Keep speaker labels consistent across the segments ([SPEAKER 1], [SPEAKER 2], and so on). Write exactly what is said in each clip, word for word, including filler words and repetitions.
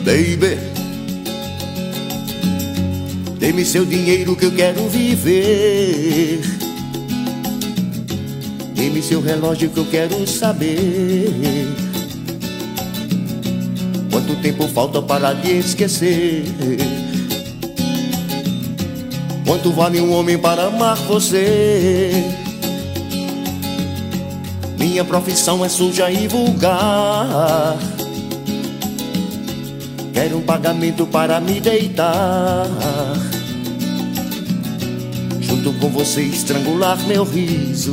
[SPEAKER 1] Baby, dê-me seu dinheiro que eu quero viver. Dê-me seu relógio que eu quero saber quanto tempo falta para lhe esquecer. Quanto vale um homem para amar você? Minha profissão é suja e vulgar. Quero um pagamento para me deitar junto com você, estrangular meu riso.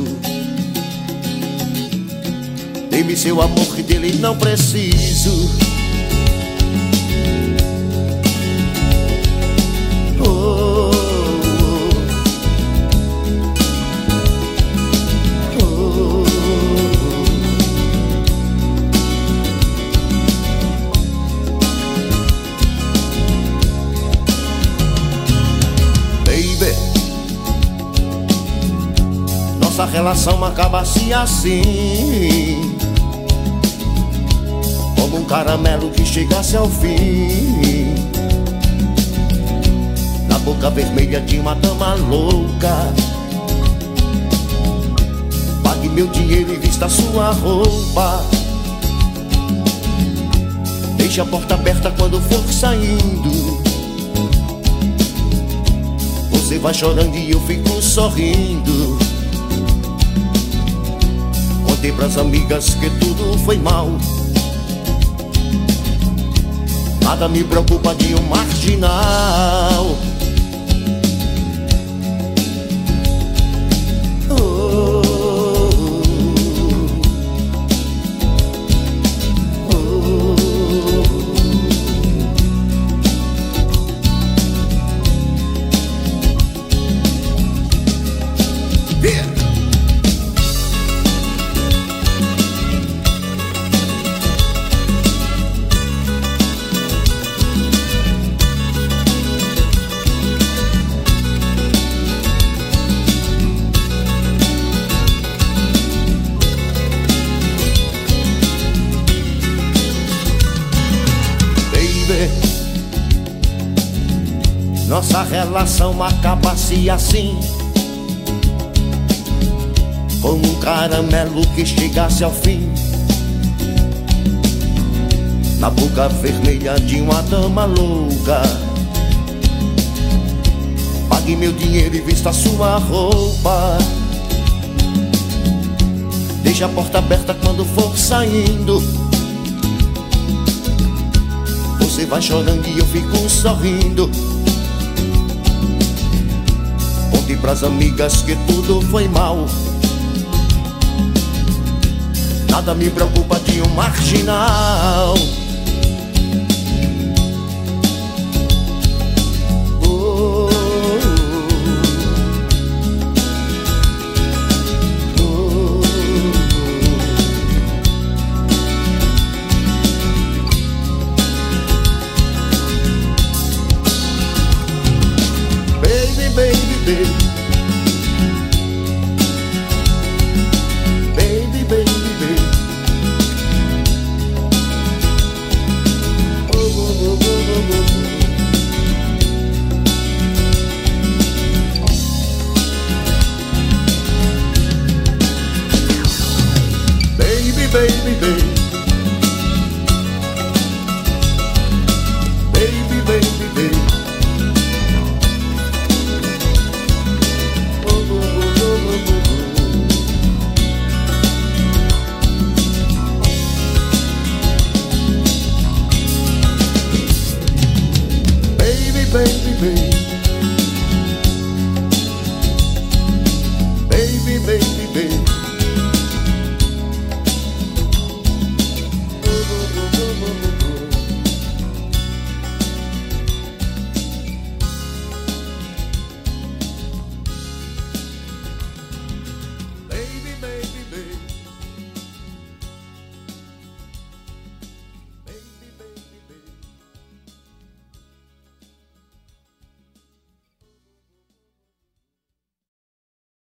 [SPEAKER 1] Dê-me seu amor que dele não preciso. Oh, oh, oh. Baby, nossa relação acaba-se assim, como um caramelo que chegasse ao fim, na boca vermelha de uma dama louca. Pague meu dinheiro e vista sua roupa. Deixe a porta aberta quando for saindo. Você vai chorando e eu fico sorrindo. Contei pras amigas que tudo foi mal. Nada me preocupa de um marginal. Oh, oh, oh. Yeah. Nossa relação acaba-se assim, como um caramelo que chegasse ao fim, na boca vermelha de uma dama louca. Pague meu dinheiro e vista sua roupa. Deixe a porta aberta quando for saindo. Você vai chorando e eu fico sorrindo. Conte pras amigas que tudo foi mal. Nada me preocupa de um marginal. Oh, oh, oh. Baby, baby, baby. Baby, baby, baby. Oh, oh, oh, oh, oh. Baby, baby, baby. Baby, baby, baby. Baby, baby, baby, baby, baby.